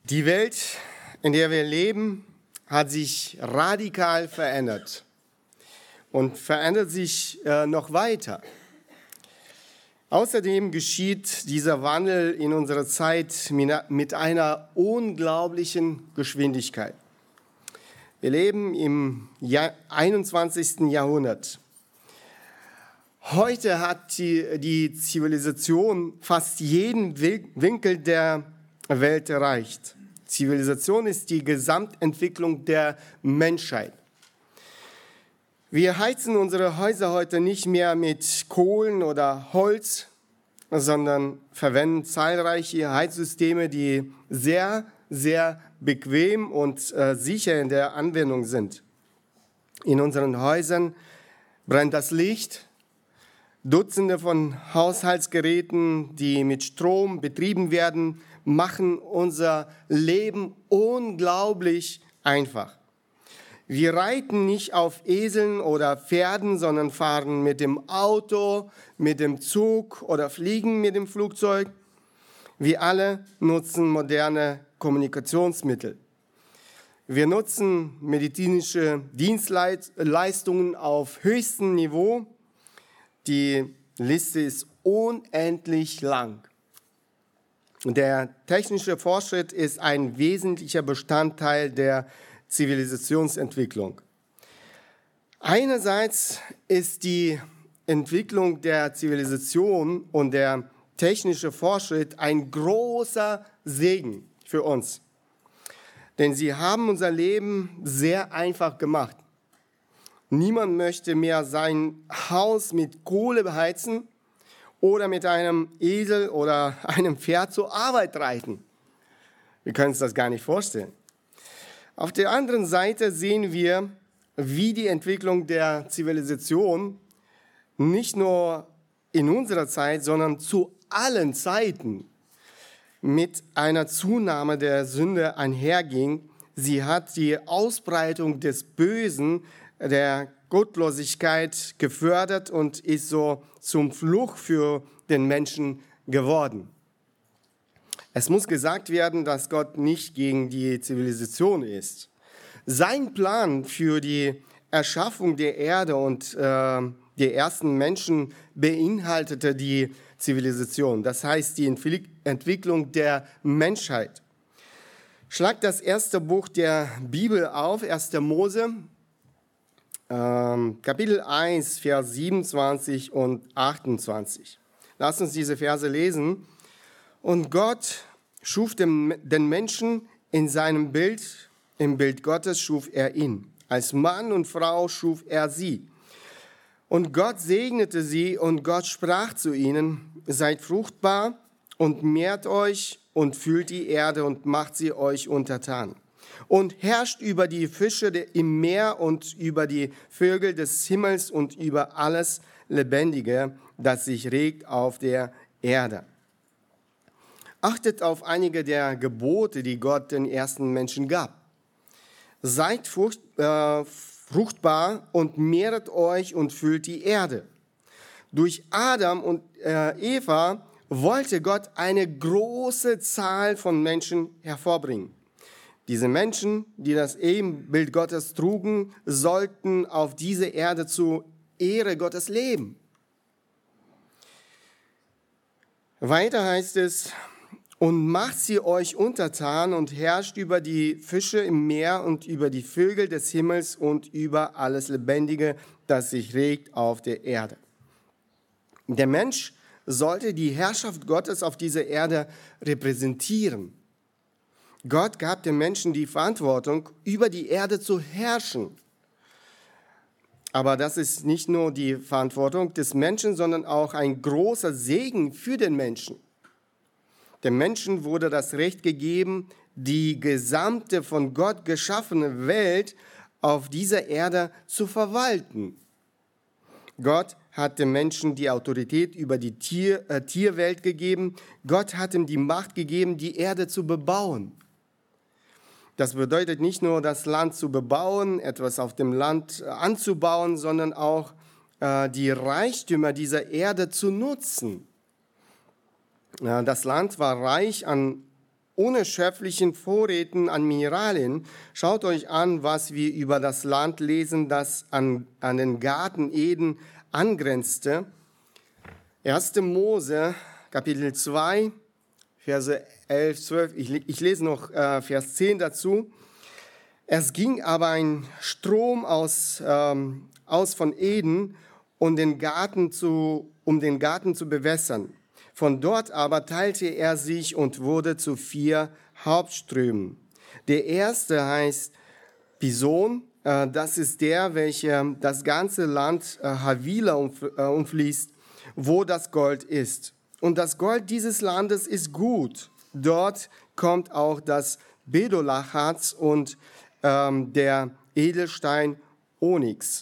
Die Welt, in der wir leben, hat sich radikal verändert und verändert sich noch weiter. Außerdem geschieht dieser Wandel in unserer Zeit mit einer unglaublichen Geschwindigkeit. Wir leben im 21. Jahrhundert. Heute hat die Zivilisation fast jeden Winkel der Welt erreicht. Zivilisation ist die Gesamtentwicklung der Menschheit. Wir heizen unsere Häuser heute nicht mehr mit Kohlen oder Holz, sondern verwenden zahlreiche Heizsysteme, die sehr, sehr bequem und sicher in der Anwendung sind. In unseren Häusern brennt das Licht. Dutzende von Haushaltsgeräten, die mit Strom betrieben werden, machen unser Leben unglaublich einfach. Wir reiten nicht auf Eseln oder Pferden, sondern fahren mit dem Auto, mit dem Zug oder fliegen mit dem Flugzeug. Wir alle nutzen moderne Kommunikationsmittel. Wir nutzen medizinische Dienstleistungen auf höchstem Niveau. Die Liste ist unendlich lang. Der technische Fortschritt ist ein wesentlicher Bestandteil der Zivilisationsentwicklung. Einerseits ist die Entwicklung der Zivilisation und der technische Fortschritt ein großer Segen für uns. Denn sie haben unser Leben sehr einfach gemacht. Niemand möchte mehr sein Haus mit Kohle beheizen oder mit einem Esel oder einem Pferd zur Arbeit reiten. Wir können uns das gar nicht vorstellen. Auf der anderen Seite sehen wir, wie die Entwicklung der Zivilisation nicht nur in unserer Zeit, sondern zu allen Zeiten mit einer Zunahme der Sünde einherging. Sie hat die Ausbreitung des Bösen, der Gottlosigkeit gefördert und ist so zum Fluch für den Menschen geworden. Es muss gesagt werden, dass Gott nicht gegen die Zivilisation ist. Sein Plan für die Erschaffung der Erde und der ersten Menschen beinhaltete die Zivilisation, das heißt die Entwicklung der Menschheit. Schlag das erste Buch der Bibel auf, 1. Mose, Kapitel 1, Vers 27 und 28. Lasst uns diese Verse lesen. Und Gott schuf den Menschen in seinem Bild, im Bild Gottes schuf er ihn. Als Mann und Frau schuf er sie. Und Gott segnete sie und Gott sprach zu ihnen, seid fruchtbar und mehrt euch und füllt die Erde und macht sie euch untertan. Und herrscht über die Fische im Meer und über die Vögel des Himmels und über alles Lebendige, das sich regt auf der Erde. Achtet auf einige der Gebote, die Gott den ersten Menschen gab. Seid fruchtbar und mehret euch und füllt die Erde. Durch Adam und Eva wollte Gott eine große Zahl von Menschen hervorbringen. Diese Menschen, die das Ebenbild Gottes trugen, sollten auf dieser Erde zur Ehre Gottes leben. Weiter heißt es, und macht sie euch untertan und herrscht über die Fische im Meer und über die Vögel des Himmels und über alles Lebendige, das sich regt auf der Erde. Der Mensch sollte die Herrschaft Gottes auf dieser Erde repräsentieren. Gott gab den Menschen die Verantwortung, über die Erde zu herrschen. Aber das ist nicht nur die Verantwortung des Menschen, sondern auch ein großer Segen für den Menschen. Dem Menschen wurde das Recht gegeben, die gesamte von Gott geschaffene Welt auf dieser Erde zu verwalten. Gott hat dem Menschen die Autorität über die Tierwelt gegeben. Gott hat ihm die Macht gegeben, die Erde zu bebauen. Das bedeutet nicht nur, das Land zu bebauen, etwas auf dem Land anzubauen, sondern auch die Reichtümer dieser Erde zu nutzen. Das Land war reich an unerschöpflichen Vorräten an Mineralien. Schaut euch an, was wir über das Land lesen, das an den Garten Eden angrenzte. 1. Mose, Kapitel 2, Verse 11, 12. Ich lese noch Vers 10 dazu. Es ging aber ein Strom aus von Eden, um den Garten zu bewässern. Von dort aber teilte er sich und wurde zu 4 Hauptströmen. Der erste heißt Pison, das ist der, welcher das ganze Land Havila umfließt, wo das Gold ist. Und das Gold dieses Landes ist gut. Dort kommt auch das Bedolachharz und der Edelstein Onyx.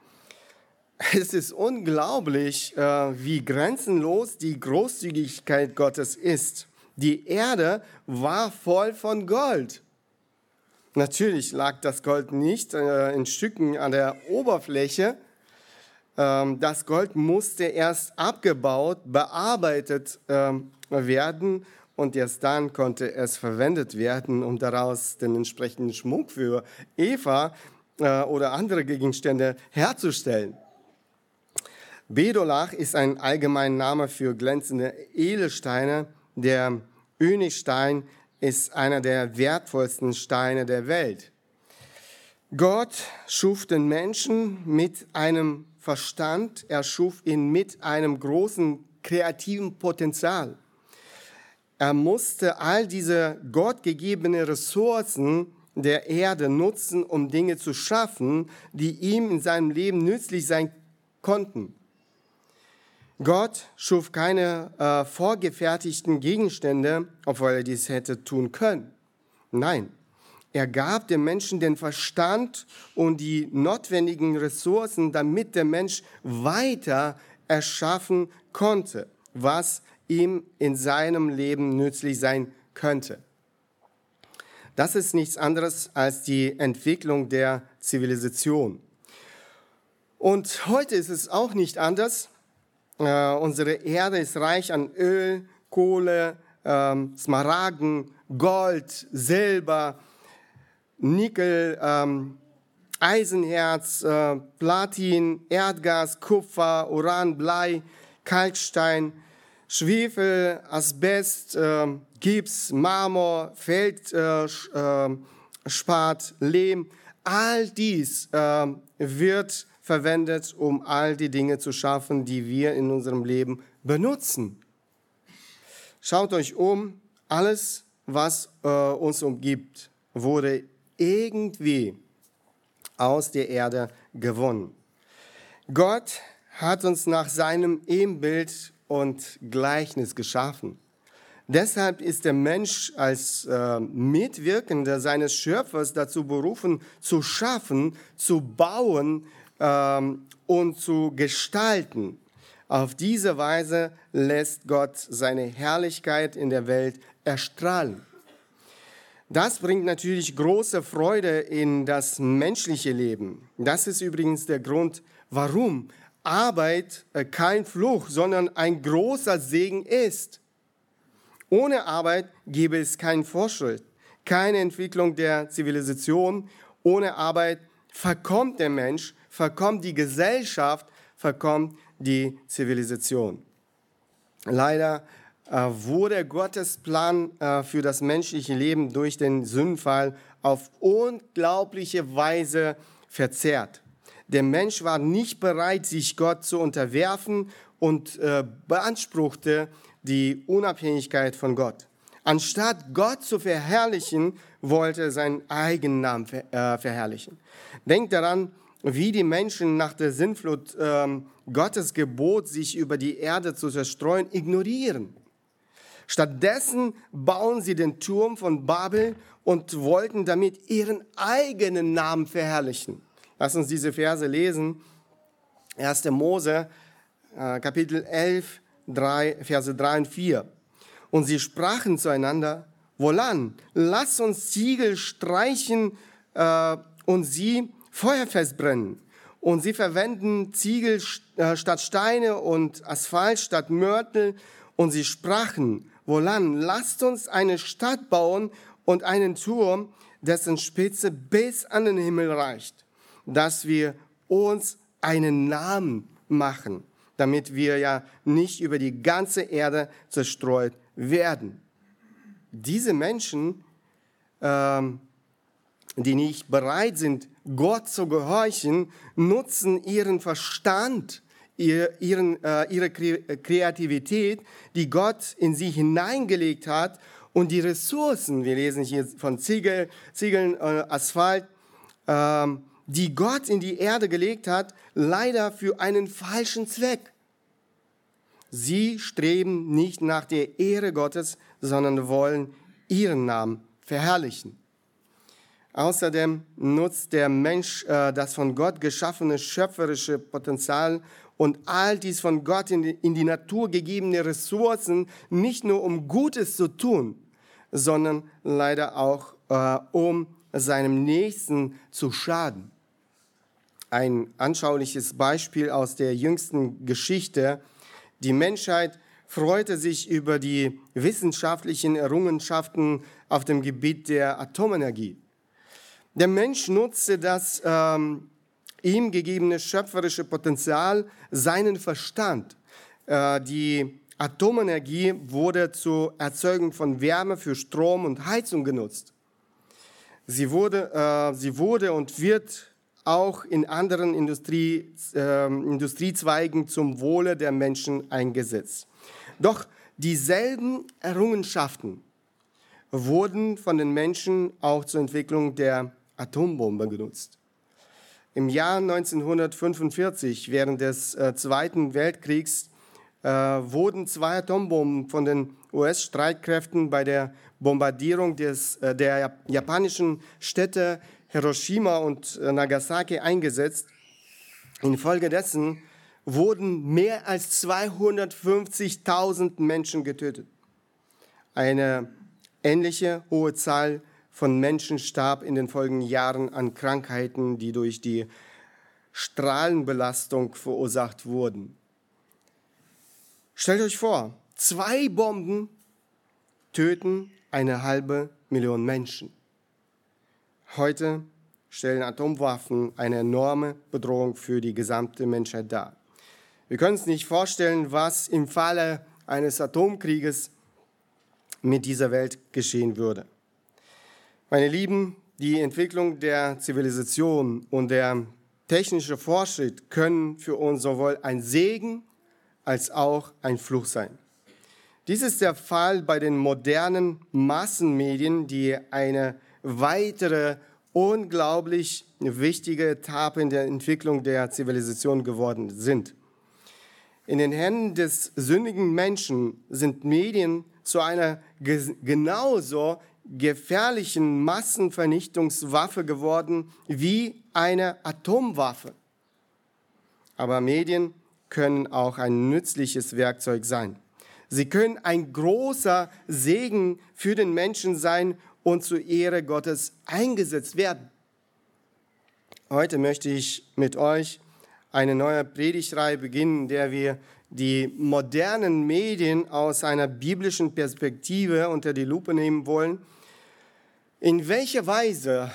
Es ist unglaublich, wie grenzenlos die Großzügigkeit Gottes ist. Die Erde war voll von Gold. Natürlich lag das Gold nicht in Stücken an der Oberfläche. Das Gold musste erst abgebaut, bearbeitet werden und erst dann konnte es verwendet werden, um daraus den entsprechenden Schmuck für Eva oder andere Gegenstände herzustellen. Bedolach ist ein allgemeiner Name für glänzende Edelsteine. Der Onyxstein ist einer der wertvollsten Steine der Welt. Gott schuf den Menschen mit einem Verstand, er schuf ihn mit einem großen kreativen Potenzial. Er musste all diese gottgegebenen Ressourcen der Erde nutzen, um Dinge zu schaffen, die ihm in seinem Leben nützlich sein konnten. Gott schuf keine vorgefertigten Gegenstände, obwohl er dies hätte tun können. Nein, er gab dem Menschen den Verstand und die notwendigen Ressourcen, damit der Mensch weiter erschaffen konnte, was ihm in seinem Leben nützlich sein könnte. Das ist nichts anderes als die Entwicklung der Zivilisation. Und heute ist es auch nicht anders. Unsere Erde ist reich an Öl, Kohle, Smaragden, Gold, Silber, Nickel, Eisenerz, Platin, Erdgas, Kupfer, Uran, Blei, Kalkstein, Schwefel, Asbest, Gips, Marmor, Feldspat, Lehm. All dies wird verwendet, um all die Dinge zu schaffen, die wir in unserem Leben benutzen. Schaut euch um, alles, was uns umgibt, wurde irgendwie aus der Erde gewonnen. Gott hat uns nach seinem Ebenbild und Gleichnis geschaffen. Deshalb ist der Mensch als Mitwirkender seines Schöpfers dazu berufen, zu schaffen, zu bauen und zu gestalten. Auf diese Weise lässt Gott seine Herrlichkeit in der Welt erstrahlen. Das bringt natürlich große Freude in das menschliche Leben. Das ist übrigens der Grund, warum Arbeit kein Fluch, sondern ein großer Segen ist. Ohne Arbeit gäbe es keinen Fortschritt, keine Entwicklung der Zivilisation. Ohne Arbeit verkommt der Mensch, verkommt die Gesellschaft, verkommt die Zivilisation. Leider wurde Gottes Plan für das menschliche Leben durch den Sündenfall auf unglaubliche Weise verzerrt. Der Mensch war nicht bereit, sich Gott zu unterwerfen und beanspruchte die Unabhängigkeit von Gott. Anstatt Gott zu verherrlichen, wollte er seinen eigenen Namen verherrlichen. Denkt daran, wie die Menschen nach der Sintflut Gottes Gebot, sich über die Erde zu zerstreuen, ignorieren. Stattdessen bauen sie den Turm von Babel und wollten damit ihren eigenen Namen verherrlichen. Lass uns diese Verse lesen. 1. Mose, Kapitel 11, Verse 3 und 4. Und sie sprachen zueinander: Wohlan, lass uns Ziegel streichen und sie feuerfest brennen. Und sie verwenden Ziegel statt Steine und Asphalt statt Mörtel. Und sie sprachen: Wohlan, lasst uns eine Stadt bauen und einen Turm, dessen Spitze bis an den Himmel reicht, dass wir uns einen Namen machen, damit wir ja nicht über die ganze Erde zerstreut werden. Diese Menschen, die nicht bereit sind, Gott zu gehorchen, nutzen ihren Verstand, ihre Kreativität, die Gott in sie hineingelegt hat, und die Ressourcen, wir lesen hier von Ziegeln, Asphalt, die Gott in die Erde gelegt hat, leider für einen falschen Zweck. Sie streben nicht nach der Ehre Gottes, sondern wollen ihren Namen verherrlichen. Außerdem nutzt der Mensch das von Gott geschaffene schöpferische Potenzial und all dies von Gott in die Natur gegebene Ressourcen nicht nur um Gutes zu tun, sondern leider auch um seinem Nächsten zu schaden. Ein anschauliches Beispiel aus der jüngsten Geschichte: Die Menschheit freute sich über die wissenschaftlichen Errungenschaften auf dem Gebiet der Atomenergie. Der Mensch nutzte das ihm gegebene schöpferische Potenzial, seinen Verstand. Die Atomenergie wurde zur Erzeugung von Wärme für Strom und Heizung genutzt. Sie wurde und wird auch in anderen Industriezweigen zum Wohle der Menschen eingesetzt. Doch dieselben Errungenschaften wurden von den Menschen auch zur Entwicklung der Atombombe genutzt. Im Jahr 1945, während des Zweiten Weltkriegs, wurden 2 Atombomben von den US-Streitkräften bei der Bombardierung der japanischen Städte Hiroshima und Nagasaki eingesetzt. Infolgedessen wurden mehr als 250.000 Menschen getötet. Eine ähnliche hohe Zahl von Menschen starb in den folgenden Jahren an Krankheiten, die durch die Strahlenbelastung verursacht wurden. Stellt euch vor, 2 Bomben töten 500.000 Menschen. Heute stellen Atomwaffen eine enorme Bedrohung für die gesamte Menschheit dar. Wir können uns nicht vorstellen, was im Falle eines Atomkrieges mit dieser Welt geschehen würde. Meine Lieben, die Entwicklung der Zivilisation und der technische Fortschritt können für uns sowohl ein Segen als auch ein Fluch sein. Dies ist der Fall bei den modernen Massenmedien, die eine weitere unglaublich wichtige Etappe in der Entwicklung der Zivilisation geworden sind. In den Händen des sündigen Menschen sind Medien zu einer genauso gefährlichen Massenvernichtungswaffe geworden wie eine Atomwaffe. Aber Medien können auch ein nützliches Werkzeug sein. Sie können ein großer Segen für den Menschen sein und zur Ehre Gottes eingesetzt werden. Heute möchte ich mit euch eine neue Predigtreihe beginnen, in der wir die modernen Medien aus einer biblischen Perspektive unter die Lupe nehmen wollen. In welcher Weise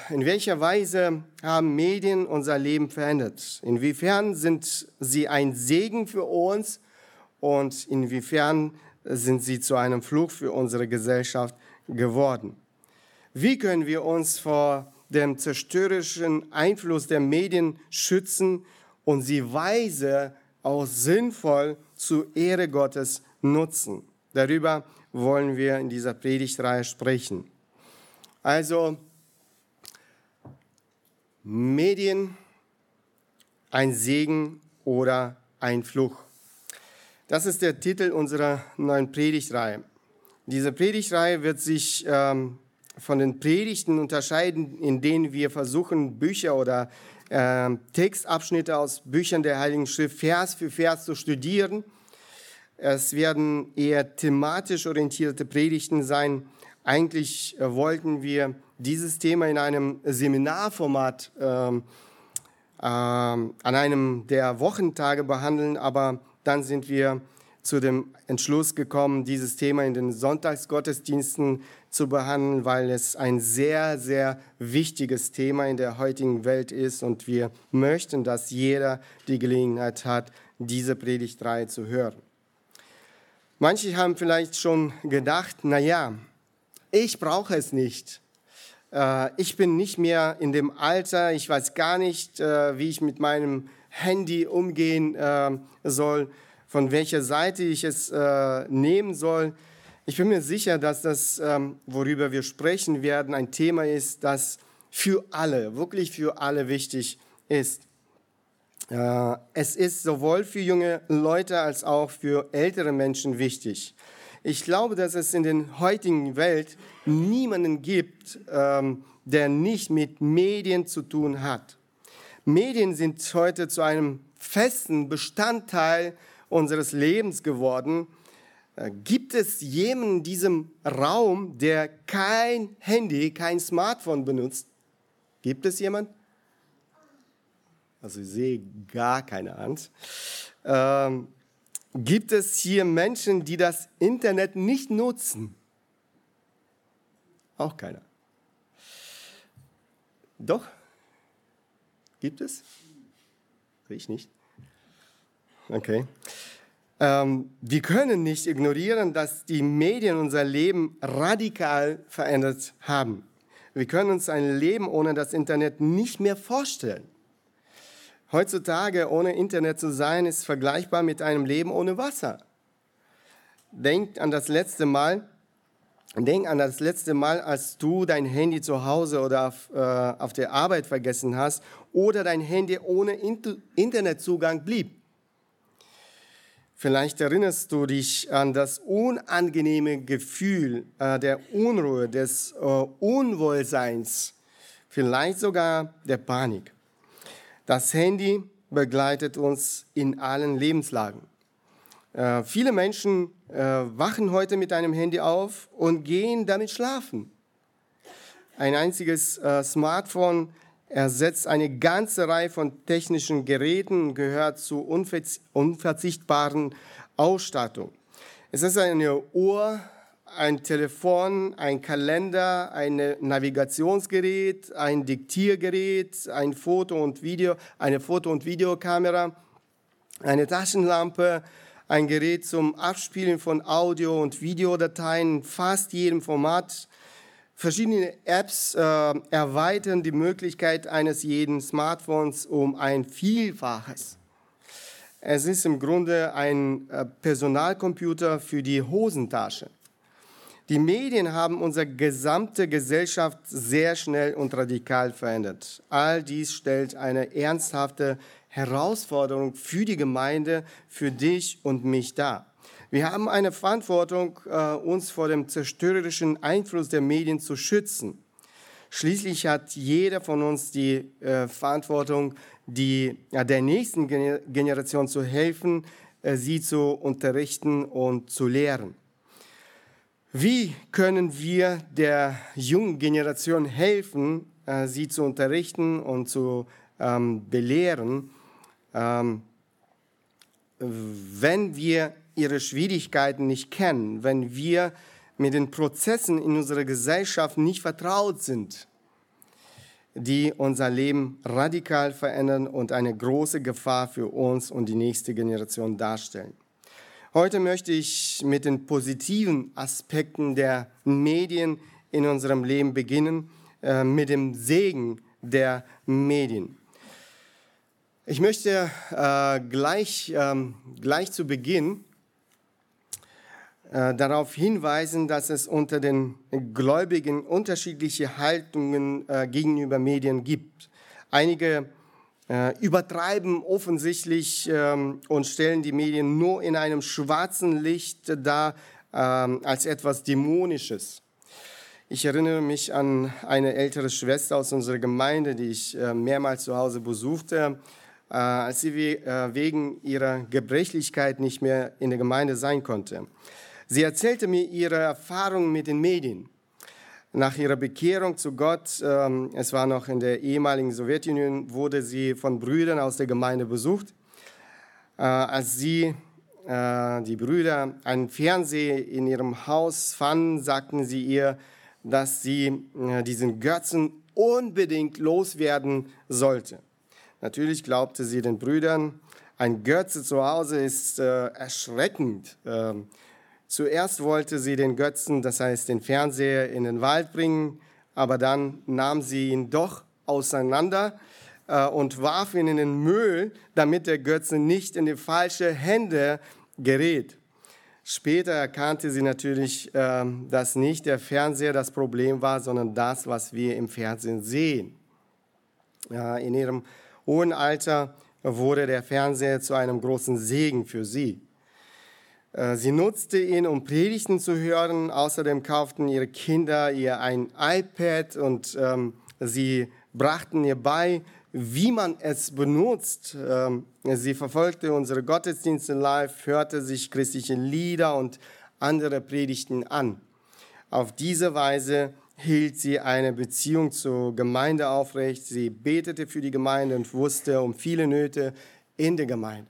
haben Medien unser Leben verändert? Inwiefern sind sie ein Segen für uns und inwiefern sind sie zu einem Fluch für unsere Gesellschaft geworden? Wie können wir uns vor dem zerstörerischen Einfluss der Medien schützen und sie weise, auch sinnvoll zur Ehre Gottes nutzen? Darüber wollen wir in dieser Predigtreihe sprechen. Also, Medien, ein Segen oder ein Fluch. Das ist der Titel unserer neuen Predigtreihe. Diese Predigtreihe wird sich von den Predigten unterscheiden, in denen wir versuchen, Bücher oder Textabschnitte aus Büchern der Heiligen Schrift Vers für Vers zu studieren. Es werden eher thematisch orientierte Predigten sein. Eigentlich wollten wir dieses Thema in einem Seminarformat an einem der Wochentage behandeln, aber dann sind wir zu dem Entschluss gekommen, dieses Thema in den Sonntagsgottesdiensten zu behandeln, weil es ein sehr, sehr wichtiges Thema in der heutigen Welt ist und wir möchten, dass jeder die Gelegenheit hat, diese Predigtreihe zu hören. Manche haben vielleicht schon gedacht, naja, ich brauche es nicht. Ich bin nicht mehr in dem Alter, ich weiß gar nicht, wie ich mit meinem Handy umgehen soll, von welcher Seite ich es nehmen soll. Ich bin mir sicher, dass das, worüber wir sprechen werden, ein Thema ist, das für alle, wirklich für alle wichtig ist. Es ist sowohl für junge Leute als auch für ältere Menschen wichtig. Ich glaube, dass es in der heutigen Welt niemanden gibt, der nicht mit Medien zu tun hat. Medien sind heute zu einem festen Bestandteil unseres Lebens geworden. Gibt es jemanden in diesem Raum, der kein Handy, kein Smartphone benutzt? Gibt es jemanden? Also ich sehe gar keine Hand. Gibt es hier Menschen, die das Internet nicht nutzen? Auch keiner. Doch? Gibt es? Ich nicht. Okay. Wir können nicht ignorieren, dass die Medien unser Leben radikal verändert haben. Wir können uns ein Leben ohne das Internet nicht mehr vorstellen. Heutzutage ohne Internet zu sein, ist vergleichbar mit einem Leben ohne Wasser. Denk an das letzte Mal, als du dein Handy zu Hause oder auf der Arbeit vergessen hast oder dein Handy ohne Internetzugang blieb. Vielleicht erinnerst du dich an das unangenehme Gefühl der Unruhe, des Unwohlseins, vielleicht sogar der Panik. Das Handy begleitet uns in allen Lebenslagen. Viele Menschen wachen heute mit einem Handy auf und gehen damit schlafen. Ein einziges Smartphone ersetzt eine ganze Reihe von technischen Geräten und gehört zur unverzichtbaren Ausstattung. Es ist eine Uhr, ein Telefon, ein Kalender, ein Navigationsgerät, ein Diktiergerät, eine Foto- und Videokamera, eine Taschenlampe, ein Gerät zum Abspielen von Audio- und Videodateien in fast jedem Format. Verschiedene Apps erweitern die Möglichkeit eines jeden Smartphones um ein Vielfaches. Es ist im Grunde ein Personalcomputer für die Hosentasche. Die Medien haben unsere gesamte Gesellschaft sehr schnell und radikal verändert. All dies stellt eine ernsthafte Herausforderung für die Gemeinde, für dich und mich dar. Wir haben eine Verantwortung, uns vor dem zerstörerischen Einfluss der Medien zu schützen. Schließlich hat jeder von uns die Verantwortung, der nächsten Generation zu helfen, sie zu unterrichten und zu lehren. Wie können wir der jungen Generation helfen, sie zu unterrichten und zu belehren, wenn wir ihre Schwierigkeiten nicht kennen, wenn wir mit den Prozessen in unserer Gesellschaft nicht vertraut sind, die unser Leben radikal verändern und eine große Gefahr für uns und die nächste Generation darstellen? Heute möchte ich mit den positiven Aspekten der Medien in unserem Leben beginnen, mit dem Segen der Medien. Ich möchte gleich zu Beginn darauf hinweisen, dass es unter den Gläubigen unterschiedliche Haltungen gegenüber Medien gibt. Einige übertreiben offensichtlich und stellen die Medien nur in einem schwarzen Licht dar als etwas Dämonisches. Ich erinnere mich an eine ältere Schwester aus unserer Gemeinde, die ich mehrmals zu Hause besuchte, als sie wegen ihrer Gebrechlichkeit nicht mehr in der Gemeinde sein konnte. Sie erzählte mir ihre Erfahrungen mit den Medien. Nach ihrer Bekehrung zu Gott, es war noch in der ehemaligen Sowjetunion, wurde sie von Brüdern aus der Gemeinde besucht. Als sie die Brüder einen Fernseher in ihrem Haus fanden, sagten sie ihr, dass sie diesen Götzen unbedingt loswerden sollte. Natürlich glaubte sie den Brüdern, ein Götze zu Hause ist erschreckend. Zuerst wollte sie den Götzen, das heißt den Fernseher, in den Wald bringen, aber dann nahm sie ihn doch auseinander und warf ihn in den Müll, damit der Götze nicht in die falschen Hände gerät. Später erkannte sie natürlich, dass nicht der Fernseher das Problem war, sondern das, was wir im Fernsehen sehen. In ihrem hohen Alter wurde der Fernseher zu einem großen Segen für sie. Sie nutzte ihn, um Predigten zu hören. Außerdem kauften ihre Kinder ihr ein iPad und sie brachten ihr bei, wie man es benutzt. Sie verfolgte unsere Gottesdienste live, hörte sich christliche Lieder und andere Predigten an. Auf diese Weise hielt sie eine Beziehung zur Gemeinde aufrecht. Sie betete für die Gemeinde und wusste um viele Nöte in der Gemeinde.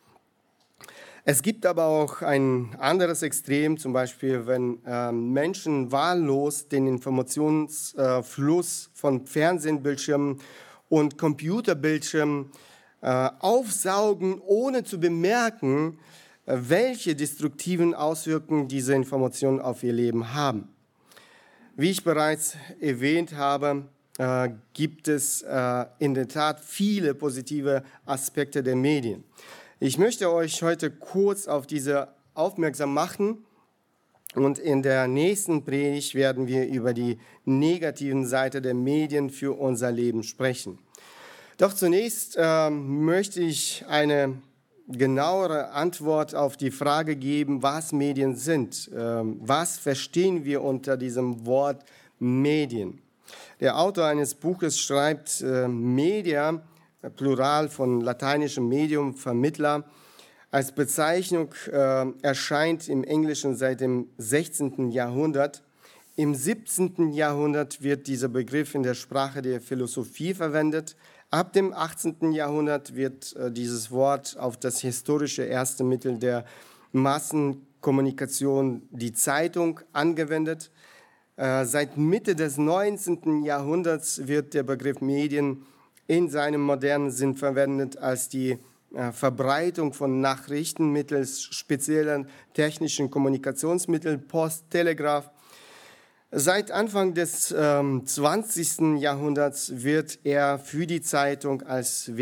Es gibt aber auch ein anderes Extrem, zum Beispiel, wenn Menschen wahllos den Informationsfluss von Fernsehbildschirmen und Computerbildschirmen aufsaugen, ohne zu bemerken, welche destruktiven Auswirkungen diese Informationen auf ihr Leben haben. Wie ich bereits erwähnt habe, gibt es in der Tat viele positive Aspekte der Medien. Ich möchte euch heute kurz auf diese aufmerksam machen und in der nächsten Predigt werden wir über die negativen Seiten der Medien für unser Leben sprechen. Doch zunächst möchte ich eine genauere Antwort auf die Frage geben, was Medien sind. Was verstehen wir unter diesem Wort Medien? Der Autor eines Buches schreibt, Media, Plural von lateinischem Medium, Vermittler, als Bezeichnung erscheint im Englischen seit dem 16. Jahrhundert. Im 17. Jahrhundert wird dieser Begriff in der Sprache der Philosophie verwendet. Ab dem 18. Jahrhundert wird dieses Wort auf das historische erste Mittel der Massenkommunikation, die Zeitung, angewendet. Seit Mitte des 19. Jahrhunderts wird der Begriff Medien in seinem modernen Sinn verwendet als die Verbreitung von Nachrichten mittels spezieller technischen Kommunikationsmitteln, Post, Telegraph. Seit Anfang des 20. Jahrhunderts wird er für die Zeitung als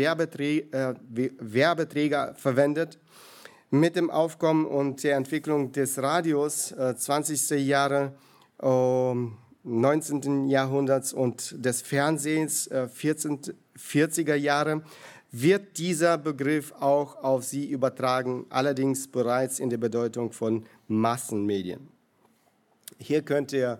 Werbeträger verwendet. Mit dem Aufkommen und der Entwicklung des Radios 20. Jahre 19. Jahrhunderts und des Fernsehens 40er Jahre wird dieser Begriff auch auf sie übertragen, allerdings bereits in der Bedeutung von Massenmedien. Hier könnt ihr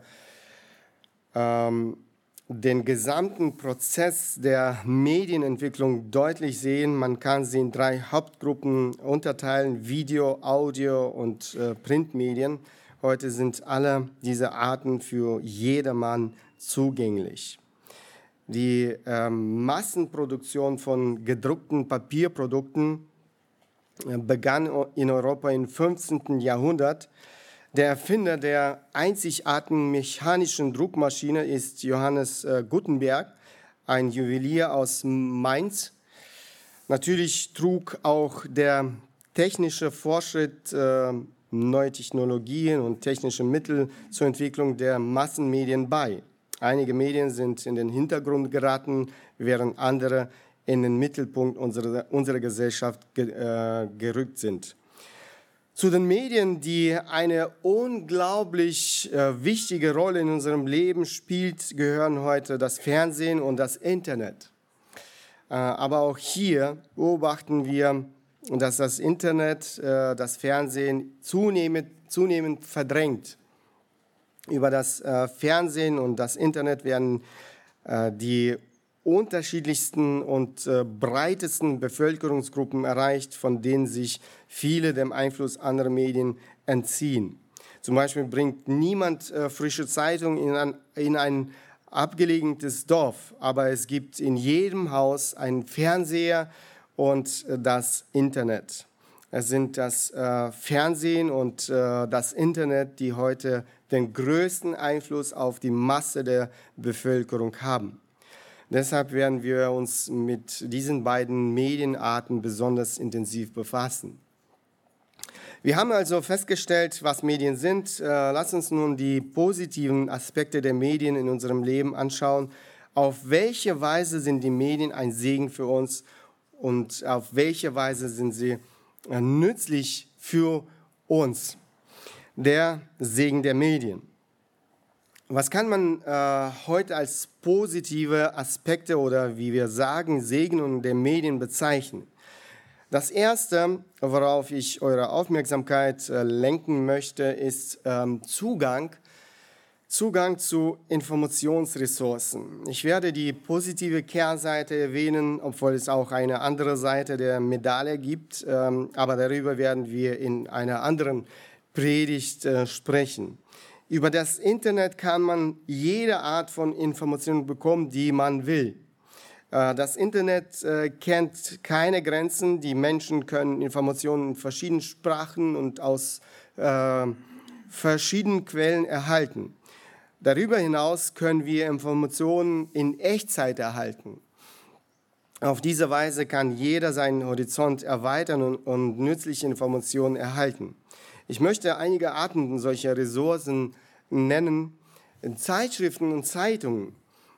den gesamten Prozess der Medienentwicklung deutlich sehen. Man kann sie in 3 Hauptgruppen unterteilen: Video, Audio und Printmedien. Heute sind alle diese Arten für jedermann zugänglich. Die Massenproduktion von gedruckten Papierprodukten begann in Europa im 15. Jahrhundert. Der Erfinder der einzigartigen mechanischen Druckmaschine ist Johannes Gutenberg, ein Juwelier aus Mainz. Natürlich trug auch der technische Fortschritt, neue Technologien und technische Mittel zur Entwicklung der Massenmedien bei. Einige Medien sind in den Hintergrund geraten, während andere in den Mittelpunkt unserer Gesellschaft gerückt sind. Zu den Medien, die eine unglaublich wichtige Rolle in unserem Leben spielt, gehören heute das Fernsehen und das Internet. Aber auch hier beobachten wir, dass das Internet das Fernsehen zunehmend verdrängt. Über das Fernsehen und das Internet werden die unterschiedlichsten und breitesten Bevölkerungsgruppen erreicht, von denen sich viele dem Einfluss anderer Medien entziehen. Zum Beispiel bringt niemand frische Zeitung in ein abgelegenes Dorf, aber es gibt in jedem Haus einen Fernseher und das Internet. Es sind das Fernsehen und das Internet, die heute den größten Einfluss auf die Masse der Bevölkerung haben. Deshalb werden wir uns mit diesen beiden Medienarten besonders intensiv befassen. Wir haben also festgestellt, was Medien sind. Lass uns nun die positiven Aspekte der Medien in unserem Leben anschauen. Auf welche Weise sind die Medien ein Segen für uns und auf welche Weise sind sie nützlich für uns? Der Segen der Medien. Was kann man heute als positive Aspekte oder wie wir sagen, Segnungen der Medien bezeichnen? Das Erste, worauf ich eure Aufmerksamkeit lenken möchte, ist Zugang zu Informationsressourcen. Ich werde die positive Kehrseite erwähnen, obwohl es auch eine andere Seite der Medaille gibt, aber darüber werden wir in einer anderen Predigt sprechen. Über das Internet kann man jede Art von Informationen bekommen, die man will. Das Internet kennt keine Grenzen. Die Menschen können Informationen in verschiedenen Sprachen und aus verschiedenen Quellen erhalten. Darüber hinaus können wir Informationen in Echtzeit erhalten. Auf diese Weise kann jeder seinen Horizont erweitern und nützliche Informationen erhalten. Ich möchte einige Arten solcher Ressourcen nennen. Zeitschriften und Zeitungen.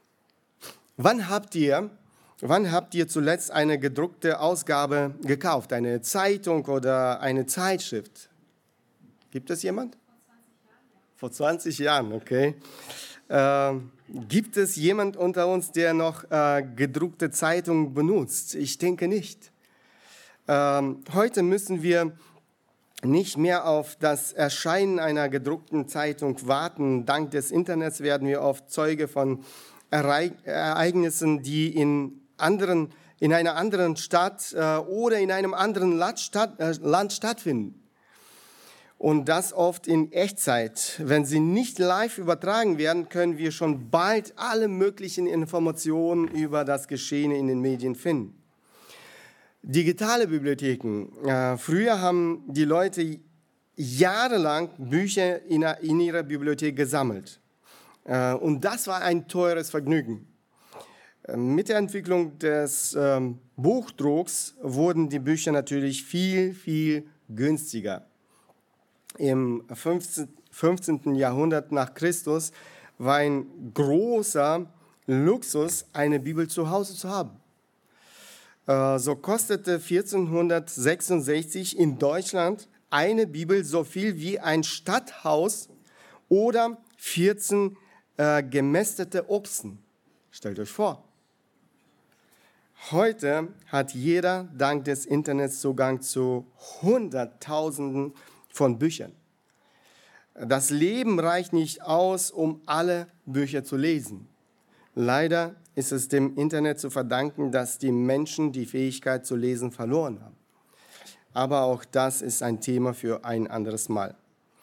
Wann habt ihr zuletzt eine gedruckte Ausgabe gekauft? Eine Zeitung oder eine Zeitschrift? Gibt es jemand? Vor 20 Jahren, okay. Gibt es jemand unter uns, der noch gedruckte Zeitungen benutzt? Ich denke nicht. Heute müssen wir nicht mehr auf das Erscheinen einer gedruckten Zeitung warten. Dank des Internets werden wir oft Zeuge von Ereignissen, die in einer anderen Stadt oder in einem anderen Land stattfinden. Und das oft in Echtzeit. Wenn sie nicht live übertragen werden, können wir schon bald alle möglichen Informationen über das Geschehene in den Medien finden. Digitale Bibliotheken. Früher haben die Leute jahrelang Bücher in ihrer Bibliothek gesammelt. Und das war ein teures Vergnügen. Mit der Entwicklung des Buchdrucks wurden die Bücher natürlich viel, viel günstiger. Im 15. Jahrhundert nach Christus war ein großer Luxus, eine Bibel zu Hause zu haben. So kostete 1466 in Deutschland eine Bibel so viel wie ein Stadthaus oder 14 gemästete Ochsen. Stellt euch vor. Heute hat jeder dank des Internets Zugang zu Hunderttausenden von Büchern. Das Leben reicht nicht aus, um alle Bücher zu lesen. Leider ist es dem Internet zu verdanken, dass die Menschen die Fähigkeit zu lesen verloren haben. Aber auch das ist ein Thema für ein anderes Mal.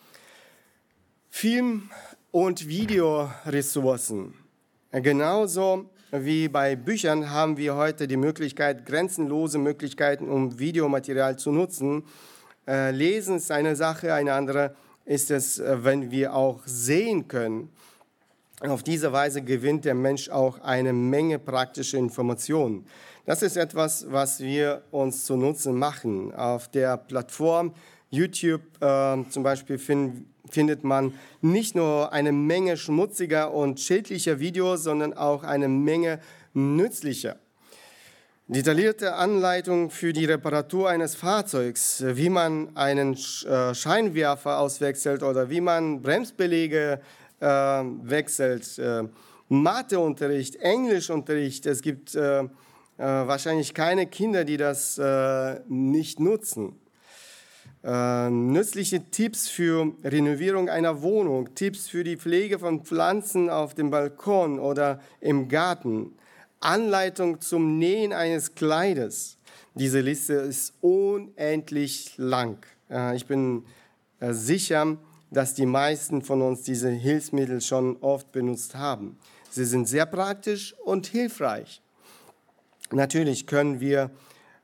Film- und Videoressourcen. Genauso wie bei Büchern haben wir heute die Möglichkeit, grenzenlose Möglichkeiten, um Videomaterial zu nutzen. Lesen ist eine Sache, eine andere ist es, wenn wir auch sehen können. Auf diese Weise gewinnt der Mensch auch eine Menge praktischer Informationen. Das ist etwas, was wir uns zunutze machen. Auf der Plattform YouTube zum Beispiel findet man nicht nur eine Menge schmutziger und schädlicher Videos, sondern auch eine Menge nützlicher. Detaillierte Anleitung für die Reparatur eines Fahrzeugs, wie man einen Scheinwerfer auswechselt oder wie man Bremsbeläge wechselt. Matheunterricht, Englischunterricht. Es gibt wahrscheinlich keine Kinder, die das nicht nutzen. Nützliche Tipps für Renovierung einer Wohnung, Tipps für die Pflege von Pflanzen auf dem Balkon oder im Garten. Anleitung zum Nähen eines Kleides. Diese Liste ist unendlich lang. Ich bin sicher, dass die meisten von uns diese Hilfsmittel schon oft benutzt haben. Sie sind sehr praktisch und hilfreich. Natürlich können wir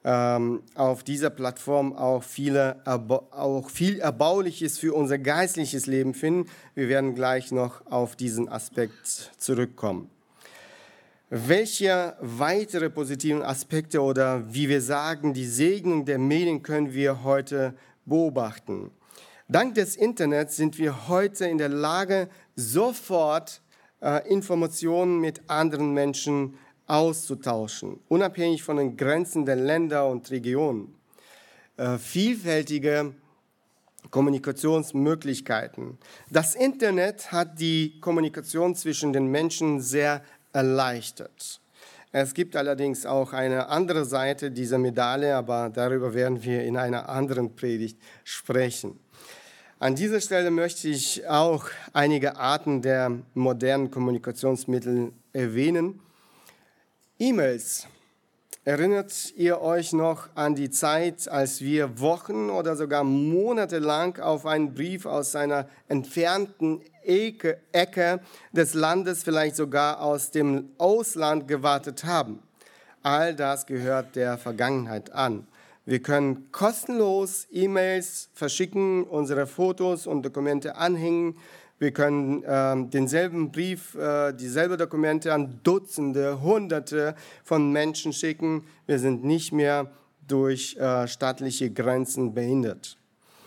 auf dieser Plattform auch viel Erbauliches für unser geistliches Leben finden. Wir werden gleich noch auf diesen Aspekt zurückkommen. Welche weitere positiven Aspekte oder wie wir sagen, die Segnung der Medien können wir heute beobachten? Dank des Internets sind wir heute in der Lage, sofort Informationen mit anderen Menschen auszutauschen, unabhängig von den Grenzen der Länder und Regionen. Vielfältige Kommunikationsmöglichkeiten. Das Internet hat die Kommunikation zwischen den Menschen sehr erleichtert. Es gibt allerdings auch eine andere Seite dieser Medaille, aber darüber werden wir in einer anderen Predigt sprechen. An dieser Stelle möchte ich auch einige Arten der modernen Kommunikationsmittel erwähnen. E-Mails. Erinnert ihr euch noch an die Zeit, als wir Wochen oder sogar Monate lang auf einen Brief aus einer entfernten Ecke des Landes, vielleicht sogar aus dem Ausland gewartet haben? All das gehört der Vergangenheit an. Wir können kostenlos E-Mails verschicken, unsere Fotos und Dokumente anhängen. Wir können denselben Brief, dieselben Dokumente an Dutzende, Hunderte von Menschen schicken. Wir sind nicht mehr durch staatliche Grenzen behindert.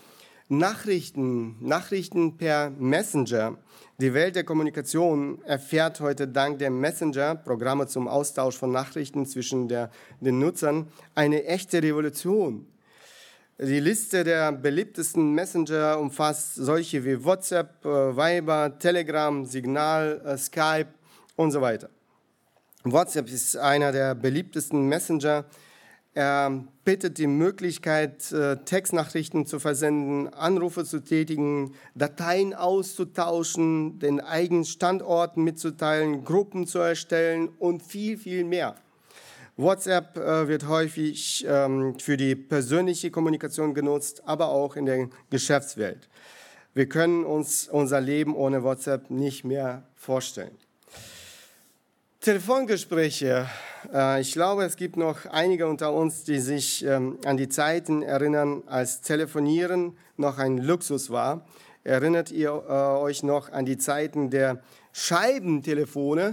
Nachrichten per Messenger. Die Welt der Kommunikation erfährt heute dank der Messenger, Programme zum Austausch von Nachrichten zwischen den Nutzern, eine echte Revolution. Die Liste der beliebtesten Messenger umfasst solche wie WhatsApp, Viber, Telegram, Signal, Skype und so weiter. WhatsApp ist einer der beliebtesten Messenger. Er bietet die Möglichkeit, Textnachrichten zu versenden, Anrufe zu tätigen, Dateien auszutauschen, den eigenen Standort mitzuteilen, Gruppen zu erstellen und viel, viel mehr. WhatsApp wird häufig für die persönliche Kommunikation genutzt, aber auch in der Geschäftswelt. Wir können uns unser Leben ohne WhatsApp nicht mehr vorstellen. Telefongespräche. Ich glaube, es gibt noch einige unter uns, die sich an die Zeiten erinnern, als Telefonieren noch ein Luxus war. Erinnert ihr euch noch an die Zeiten der Scheibentelefone?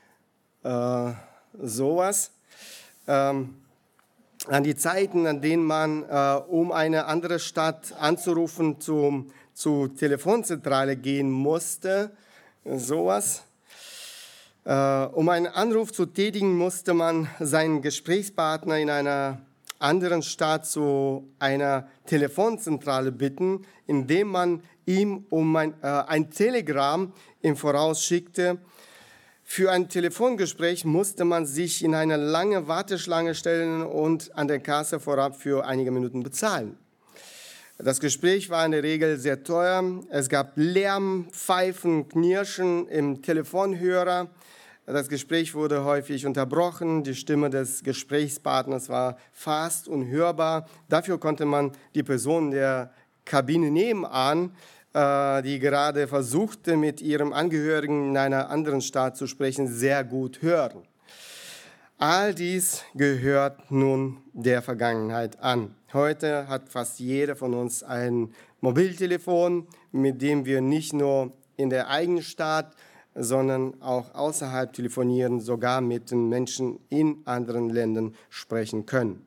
Sowas. An die Zeiten, an denen man, um eine andere Stadt anzurufen, zur Telefonzentrale gehen musste. Sowas. Um einen Anruf zu tätigen, musste man seinen Gesprächspartner in einer anderen Stadt zu einer Telefonzentrale bitten, indem man ihm um ein Telegramm im Voraus schickte. Für ein Telefongespräch musste man sich in eine lange Warteschlange stellen und an der Kasse vorab für einige Minuten bezahlen. Das Gespräch war in der Regel sehr teuer. Es gab Lärm, Pfeifen, Knirschen im Telefonhörer. Das Gespräch wurde häufig unterbrochen. Die Stimme des Gesprächspartners war fast unhörbar. Dafür konnte man die Person der Kabine nebenan, die gerade versuchte, mit ihrem Angehörigen in einer anderen Stadt zu sprechen, sehr gut hören. All dies gehört nun der Vergangenheit an. Heute hat fast jeder von uns ein Mobiltelefon, mit dem wir nicht nur in der eigenen Stadt, sondern auch außerhalb telefonieren, sogar mit den Menschen in anderen Ländern sprechen können.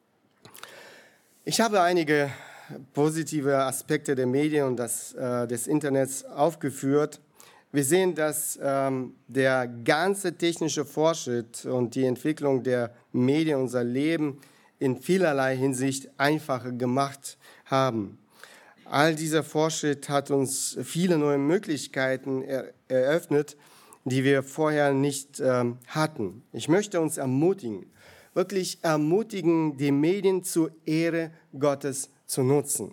Ich habe einige positive Aspekte der Medien und des Internets aufgeführt. Wir sehen, dass der ganze technische Fortschritt und die Entwicklung der Medien unser Leben in vielerlei Hinsicht einfacher gemacht haben. All dieser Fortschritt hat uns viele neue Möglichkeiten eröffnet, die wir vorher nicht hatten. Ich möchte uns ermutigen, wirklich ermutigen, die Medien zur Ehre Gottes zu nutzen.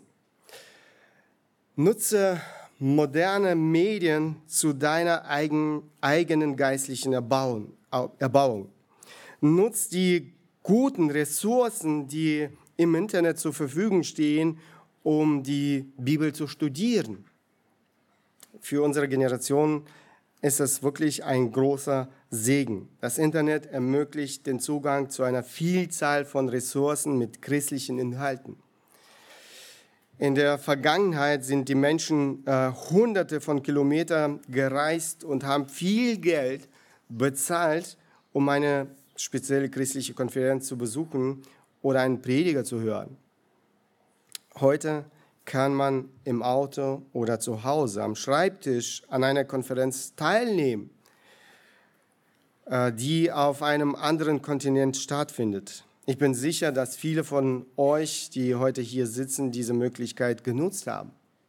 Nutze moderne Medien zu deiner eigenen geistlichen Erbauung. Nutze die guten Ressourcen, die im Internet zur Verfügung stehen, um die Bibel zu studieren. Für unsere Generation ist es wirklich ein großer Segen. Das Internet ermöglicht den Zugang zu einer Vielzahl von Ressourcen mit christlichen Inhalten. In der Vergangenheit sind die Menschen Hunderte von Kilometern gereist und haben viel Geld bezahlt, um eine spezielle christliche Konferenz zu besuchen oder einen Prediger zu hören. Heute kann man im Auto oder zu Hause am Schreibtisch an einer Konferenz teilnehmen, die auf einem anderen Kontinent stattfindet. Ich bin sicher, dass viele von euch, die heute hier sitzen, diese Möglichkeit genutzt haben.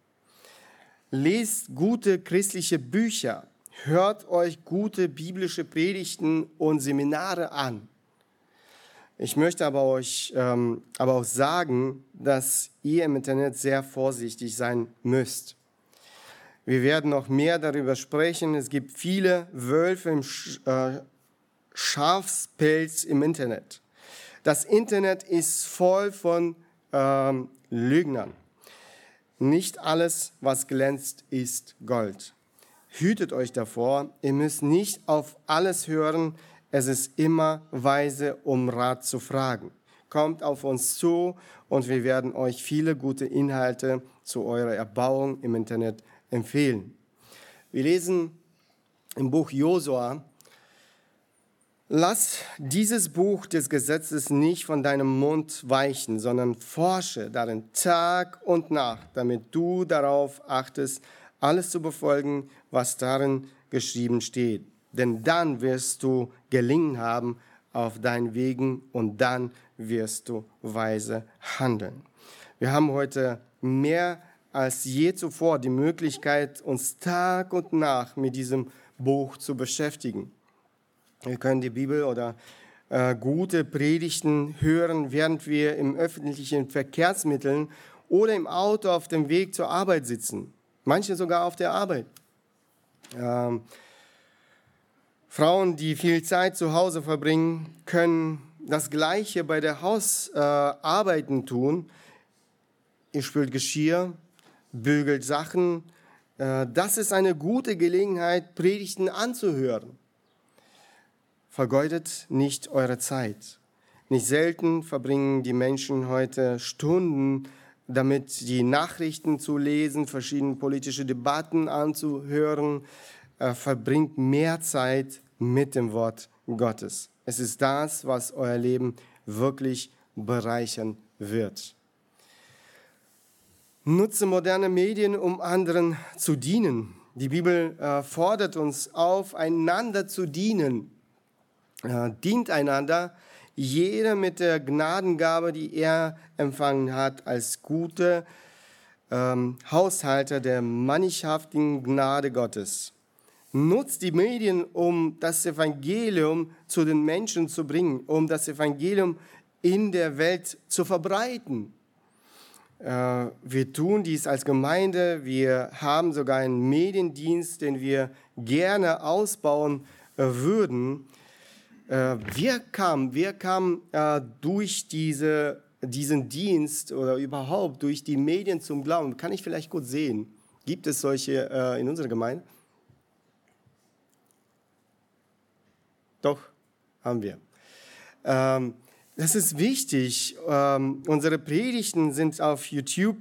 Lest gute christliche Bücher, hört euch gute biblische Predigten und Seminare an. Ich möchte aber euch auch sagen, dass ihr im Internet sehr vorsichtig sein müsst. Wir werden noch mehr darüber sprechen. Es gibt viele Wölfe im Schafspelz im Internet. Das Internet ist voll von Lügnern. Nicht alles, was glänzt, ist Gold. Hütet euch davor. Ihr müsst nicht auf alles hören. Es ist immer weise, um Rat zu fragen. Kommt auf uns zu und wir werden euch viele gute Inhalte zu eurer Erbauung im Internet empfehlen. Wir lesen im Buch Josua: Lass dieses Buch des Gesetzes nicht von deinem Mund weichen, sondern forsche darin Tag und Nacht, damit du darauf achtest, alles zu befolgen, was darin geschrieben steht. Denn dann wirst du gelingen haben auf deinen Wegen und dann wirst du weise handeln. Wir haben heute mehr als je zuvor die Möglichkeit, uns Tag und Nacht mit diesem Buch zu beschäftigen. Wir können die Bibel oder gute Predigten hören, während wir im öffentlichen Verkehrsmitteln oder im Auto auf dem Weg zur Arbeit sitzen. Manche sogar auf der Arbeit. Frauen, die viel Zeit zu Hause verbringen, können das Gleiche bei der Hausarbeiten tun. Ihr spült Geschirr, bügelt Sachen. Das ist eine gute Gelegenheit, Predigten anzuhören. Vergeudet nicht eure Zeit. Nicht selten verbringen die Menschen heute Stunden damit, die Nachrichten zu lesen, verschiedene politische Debatten anzuhören. Verbringt mehr Zeit mit dem Wort Gottes. Es ist das, was euer Leben wirklich bereichern wird. Nutze moderne Medien, um anderen zu dienen. Die Bibel fordert uns auf, einander zu dienen. Dient einander, jeder mit der Gnadengabe, die er empfangen hat, als gute Haushalter der mannigfaltigen Gnade Gottes. Nutzt die Medien, um das Evangelium zu den Menschen zu bringen, um das Evangelium in der Welt zu verbreiten. Wir tun dies als Gemeinde. Wir haben sogar einen Mediendienst, den wir gerne ausbauen würden. Wir kamen durch diesen Dienst oder überhaupt durch die Medien zum Glauben. Kann ich vielleicht kurz sehen? Gibt es solche in unserer Gemeinde? Doch, haben wir. Das ist wichtig. Unsere Predigten sind auf YouTube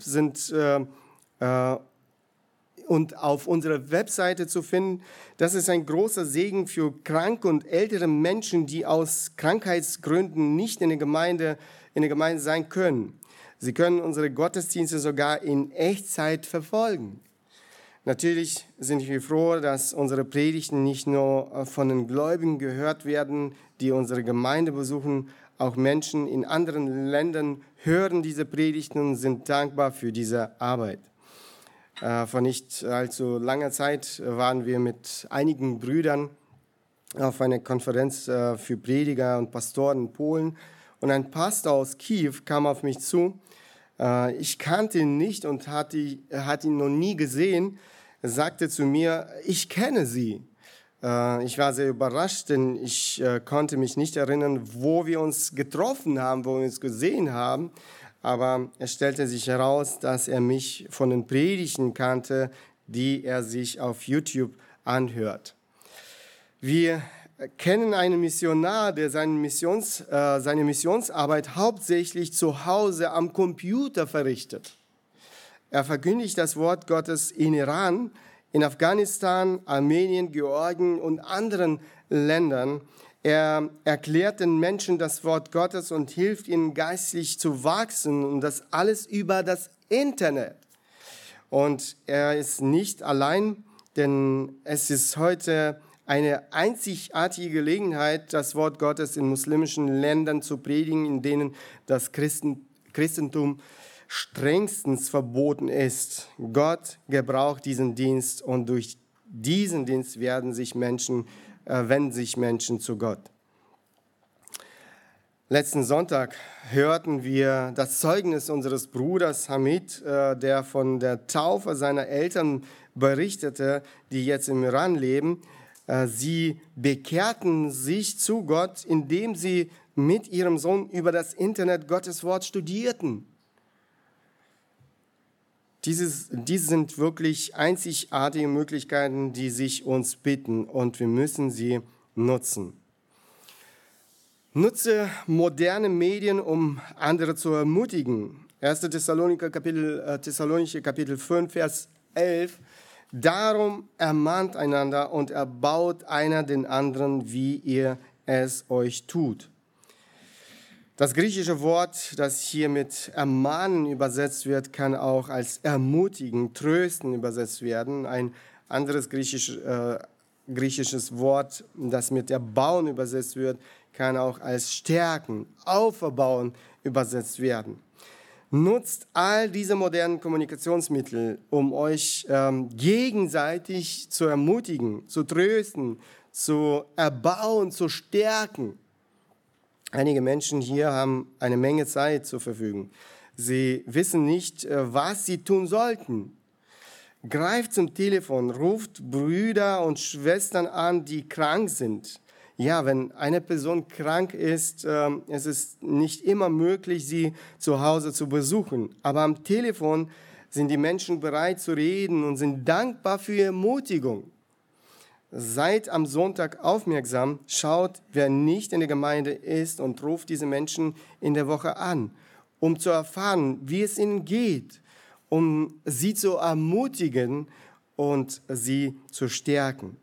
und auf unserer Webseite zu finden. Das ist ein großer Segen für kranke und ältere Menschen, die aus Krankheitsgründen nicht in der Gemeinde sein können. Sie können unsere Gottesdienste sogar in Echtzeit verfolgen. Natürlich sind wir froh, dass unsere Predigten nicht nur von den Gläubigen gehört werden, die unsere Gemeinde besuchen. Auch Menschen in anderen Ländern hören diese Predigten und sind dankbar für diese Arbeit. Vor nicht allzu langer Zeit waren wir mit einigen Brüdern auf einer Konferenz für Prediger und Pastoren in Polen. Und ein Pastor aus Kiew kam auf mich zu. Ich kannte ihn nicht und hatte ihn noch nie gesehen. Er sagte zu mir, ich kenne Sie. Ich war sehr überrascht, denn ich konnte mich nicht erinnern, wo wir uns getroffen haben, wo wir uns gesehen haben. Aber es stellte sich heraus, dass er mich von den Predigten kannte, die er sich auf YouTube anhört. Wir kennen einen Missionar, der seine Missionsarbeit hauptsächlich zu Hause am Computer verrichtet. Er verkündigt das Wort Gottes in Iran, in Afghanistan, Armenien, Georgien und anderen Ländern. Er erklärt den Menschen das Wort Gottes und hilft ihnen geistlich zu wachsen, und das alles über das Internet. Und er ist nicht allein, denn es ist heute eine einzigartige Gelegenheit, das Wort Gottes in muslimischen Ländern zu predigen, in denen das Christentum strengstens verboten ist. Gott gebraucht diesen Dienst, und durch diesen Dienst wenden sich Menschen zu Gott. Letzten Sonntag hörten wir das Zeugnis unseres Bruders Hamid, der von der Taufe seiner Eltern berichtete, die jetzt im Iran leben. Sie bekehrten sich zu Gott, indem sie mit ihrem Sohn über das Internet Gottes Wort studierten. Diese sind wirklich einzigartige Möglichkeiten, die sich uns bieten, und wir müssen sie nutzen. Nutze moderne Medien, um andere zu ermutigen. 1. Thessalonicher Kapitel 5, Vers 11. Darum ermahnt einander und erbaut einer den anderen, wie ihr es euch tut. Das griechische Wort, das hier mit ermahnen übersetzt wird, kann auch als ermutigen, trösten übersetzt werden. Ein anderes griechisches Wort, das mit erbauen übersetzt wird, kann auch als stärken, auferbauen übersetzt werden. Nutzt all diese modernen Kommunikationsmittel, um euch gegenseitig zu ermutigen, zu trösten, zu erbauen, zu stärken. Einige Menschen hier haben eine Menge Zeit zur Verfügung. Sie wissen nicht, was sie tun sollten. Greift zum Telefon, ruft Brüder und Schwestern an, die krank sind. Ja, wenn eine Person krank ist, es ist nicht immer möglich, sie zu Hause zu besuchen. Aber am Telefon sind die Menschen bereit zu reden und sind dankbar für Ermutigung. Seid am Sonntag aufmerksam, schaut, wer nicht in der Gemeinde ist, und ruft diese Menschen in der Woche an, um zu erfahren, wie es ihnen geht, um sie zu ermutigen und sie zu stärken.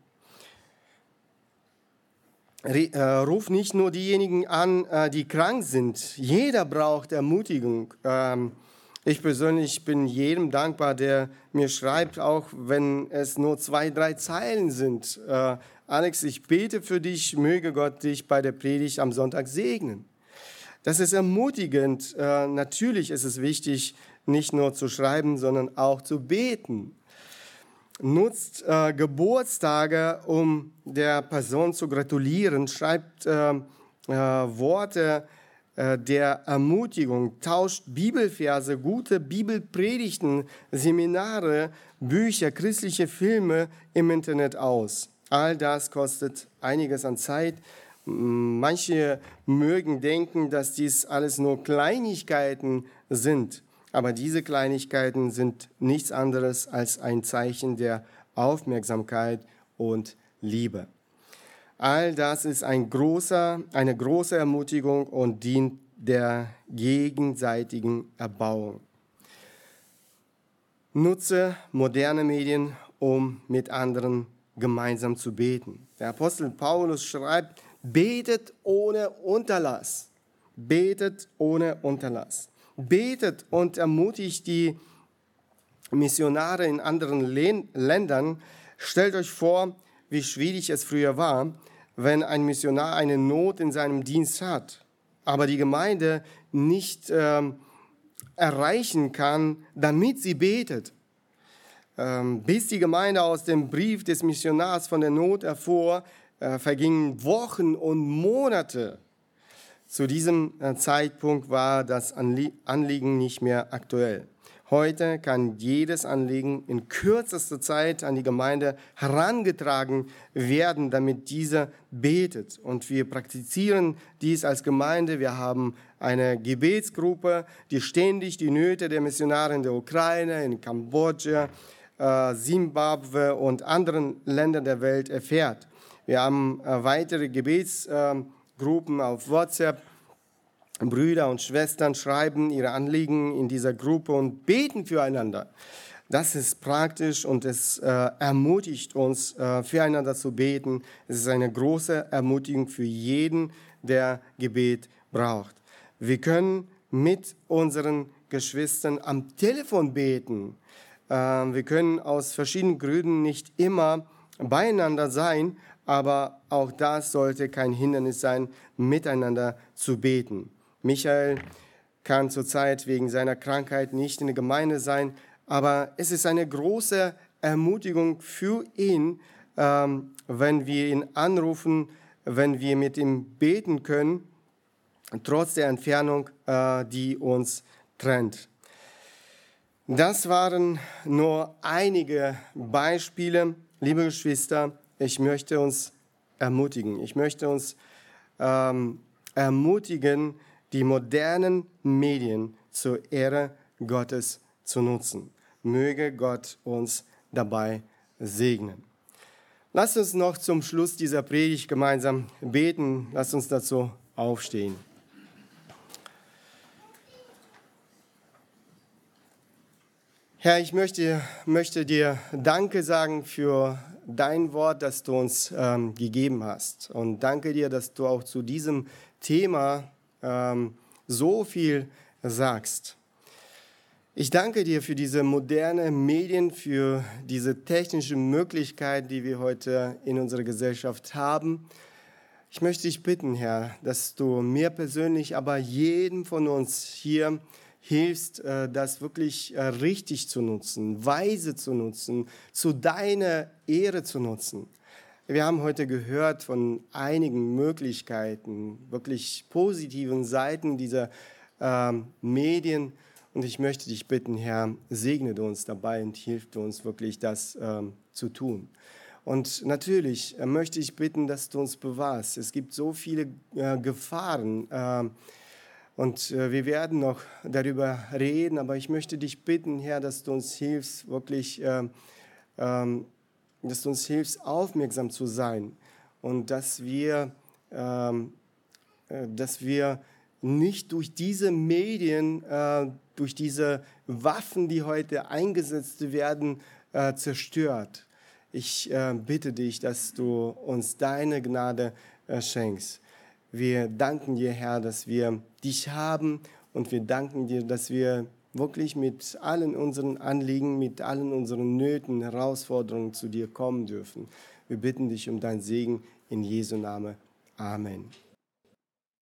Ruf nicht nur diejenigen an, die krank sind. Jeder braucht Ermutigung. Ich persönlich bin jedem dankbar, der mir schreibt, auch wenn es nur 2, 3 Zeilen sind. Alex, ich bete für dich, möge Gott dich bei der Predigt am Sonntag segnen. Das ist ermutigend. Natürlich ist es wichtig, nicht nur zu schreiben, sondern auch zu beten. Nutzt Geburtstage, um der Person zu gratulieren. Schreibt Worte der Ermutigung. Tauscht Bibelverse, gute Bibelpredigten, Seminare, Bücher, christliche Filme im Internet aus. All das kostet einiges an Zeit. Manche mögen denken, dass dies alles nur Kleinigkeiten sind. Aber diese Kleinigkeiten sind nichts anderes als ein Zeichen der Aufmerksamkeit und Liebe. All das ist eine große Ermutigung und dient der gegenseitigen Erbauung. Nutze moderne Medien, um mit anderen gemeinsam zu beten. Der Apostel Paulus schreibt, betet ohne Unterlass. Betet ohne Unterlass. Betet und ermutigt die Missionare in anderen Ländern. Stellt euch vor, wie schwierig es früher war, wenn ein Missionar eine Not in seinem Dienst hat, aber die Gemeinde nicht erreichen kann, damit sie betet. Bis die Gemeinde aus dem Brief des Missionars von der Not erfuhr, vergingen Wochen und Monate. Zu diesem Zeitpunkt war das Anliegen nicht mehr aktuell. Heute kann jedes Anliegen in kürzester Zeit an die Gemeinde herangetragen werden, damit diese betet. Und wir praktizieren dies als Gemeinde. Wir haben eine Gebetsgruppe, die ständig die Nöte der Missionare in der Ukraine, in Kambodscha, Simbabwe und anderen Ländern der Welt erfährt. Wir haben weitere Gebetsgruppen auf WhatsApp. Brüder und Schwestern schreiben ihre Anliegen in dieser Gruppe und beten füreinander. Das ist praktisch und es ermutigt uns, füreinander zu beten. Es ist eine große Ermutigung für jeden, der Gebet braucht. Wir können mit unseren Geschwistern am Telefon beten. Wir können aus verschiedenen Gründen nicht immer beieinander sein, aber auch das sollte kein Hindernis sein, miteinander zu beten. Michael kann zurzeit wegen seiner Krankheit nicht in der Gemeinde sein, aber es ist eine große Ermutigung für ihn, wenn wir ihn anrufen, wenn wir mit ihm beten können, trotz der Entfernung, die uns trennt. Das waren nur einige Beispiele. Liebe Geschwister, ich möchte uns ermutigen. Ich möchte uns ermutigen, die modernen Medien zur Ehre Gottes zu nutzen. Möge Gott uns dabei segnen. Lasst uns noch zum Schluss dieser Predigt gemeinsam beten. Lasst uns dazu aufstehen. Herr, ich möchte dir Danke sagen für dein Wort, das du uns gegeben hast. Und danke dir, dass du auch zu diesem Thema so viel sagst. Ich danke dir für diese modernen Medien, für diese technische Möglichkeit, die wir heute in unserer Gesellschaft haben. Ich möchte dich bitten, Herr, dass du mir persönlich, aber jedem von uns hier hilfst, das wirklich richtig zu nutzen, weise zu nutzen, zu deiner Ehre zu nutzen. Wir haben heute gehört von einigen Möglichkeiten, wirklich positiven Seiten dieser Medien. Und ich möchte dich bitten, Herr, segne uns dabei und hilf uns wirklich, das zu tun. Und natürlich möchte ich bitten, dass du uns bewahrst. Es gibt so viele Gefahren und wir werden noch darüber reden, aber ich möchte dich bitten, Herr, dass du uns hilfst, wirklich dass du uns hilfst, aufmerksam zu sein und dass wir nicht durch diese Medien, durch diese Waffen, die heute eingesetzt werden, zerstört. Ich bitte dich, dass du uns deine Gnade schenkst. Wir danken dir, Herr, dass wir dich haben und wir danken dir, dass wir wirklich mit allen unseren Anliegen, mit allen unseren Nöten, Herausforderungen zu dir kommen dürfen. Wir bitten dich um deinen Segen in Jesu Namen. Amen.